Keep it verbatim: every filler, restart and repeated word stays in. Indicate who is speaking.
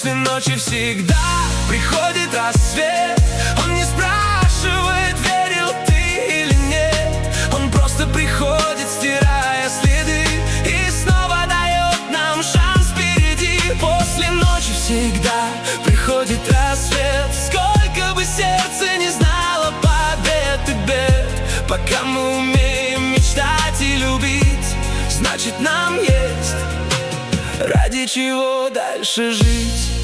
Speaker 1: После ночи всегда приходит рассвет. Он не спрашивает, верил ты или нет. Он просто приходит, стирая следы, и снова дает нам шанс впереди. После ночи всегда приходит рассвет. Сколько бы сердце не знало побед и бед, пока мы умеем мечтать и любить, значит нам есть ради чего дальше жить.